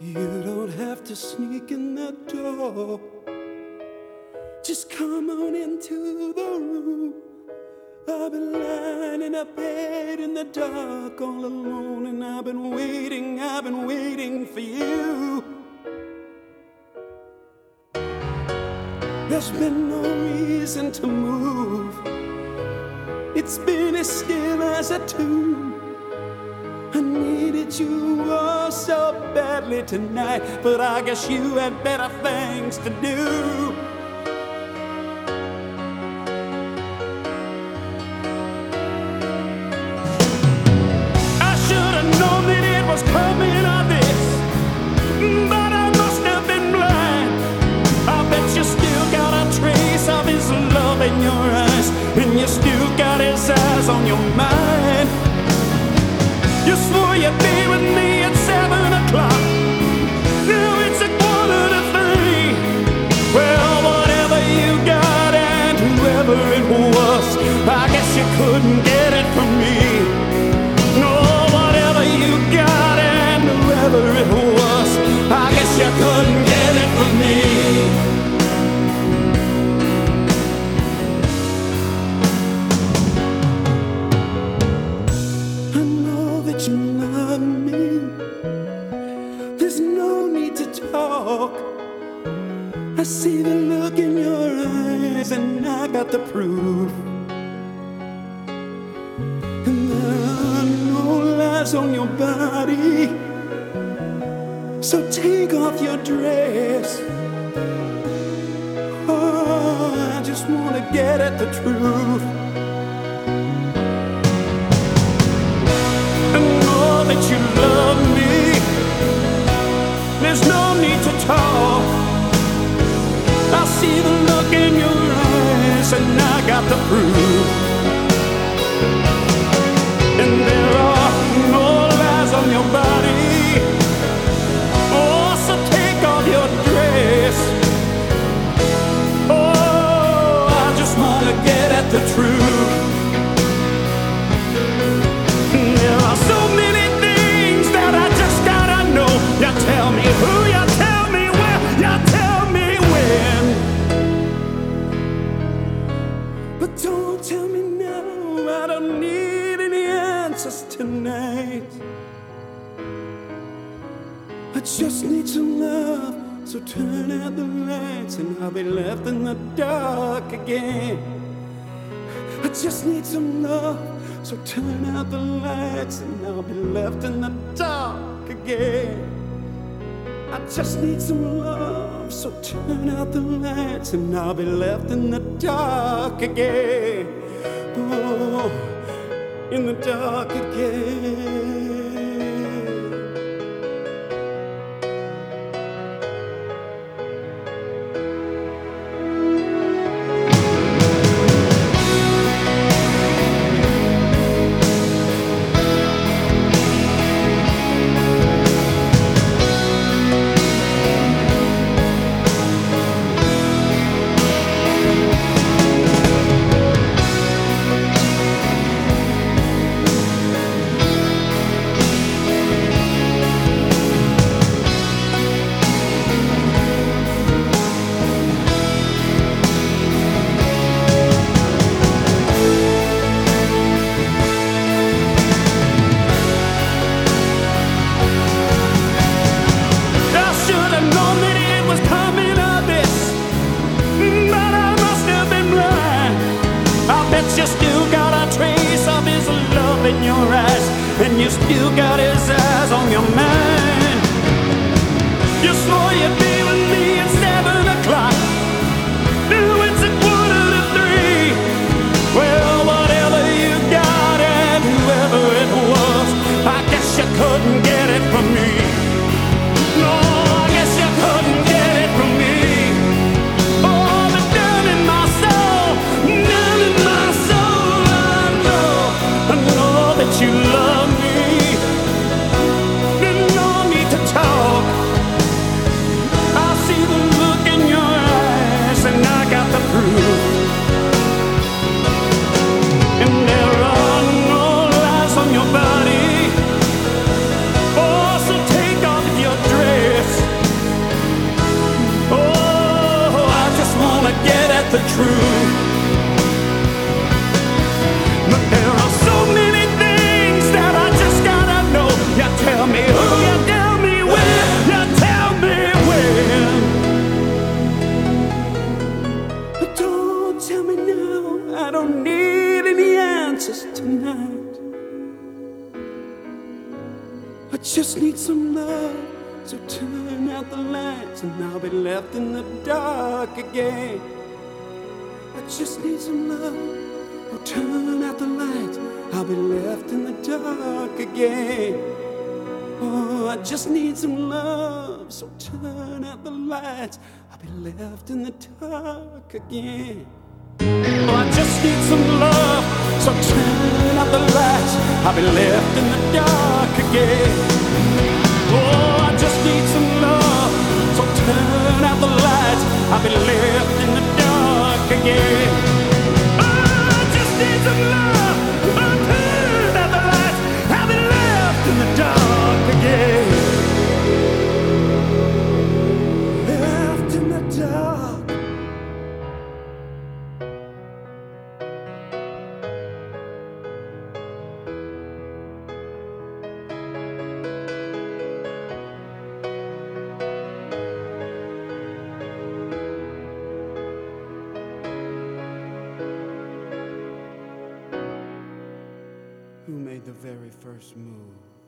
You don't have to sneak in the door. Just come on into the room. I've been lying in a bed in the dark all alone, and I've been waiting for you. There's been no reason to move. It's been as still as a tomb. I needed you oh so badly tonight, but I guess you had better things to do. I should have known that it was coming on this, but I must have been blind. I bet you still got a trace of his love in your eyes, and you still got his eyes on your mind. You swore you'd be with me at 7 o'clock. Now it's at 1:03. Well, whatever you got and whoever it was, I guess you couldn't get it from me. No, whatever you got and whoever it was, I guess you couldn't get it from me. You love me. There's no need to talk. I see the look in your eyes, and I got the proof. And there are no lies on your body, so take off your dress. Oh, I just want to get at the truth. That you love me, there's no need to talk. I see the look in your eyes, and I got the proof. And there are no lies on your body. Oh, so take off your dress. Oh, I just want to get at the truth. There are so many you tell me who, you tell me where, you tell me when. But don't tell me now, I don't need any answers tonight. I just need some love, so turn out the lights and I'll be left in the dark again. I just need some love, so turn out the lights and I'll be left in the dark again. I just need some love, so turn out the lights and I'll be left in the dark again. Oh, in the dark again. You still got a trace of his love in your eyes, and you still got his eyes on your mind. You swore you'd be with me at 7 o'clock. Now it's at 1:03. Well, whatever you got and whoever it was, I guess you couldn't get it from me. No, I guess you couldn't get it from me. Oh, but down in my soul, down in my soul, I know that you love me. There's no need to talk. I just need some love, so turn out the lights and I'll be left in the dark again. I just need some love, oh turn out the lights, I'll be left in the dark again. Oh, I just need some love, so turn out the lights, I'll be left in the dark again. Oh, I just need some love, so turn out the lights, I'll be left in the dark again. Oh, I just need some love, so turn out the lights, I'll be left in the dark again. Oh, I just need some love, oh, turn out the lights, I'll be left in the dark again. Left in the dark. Who made the very first move?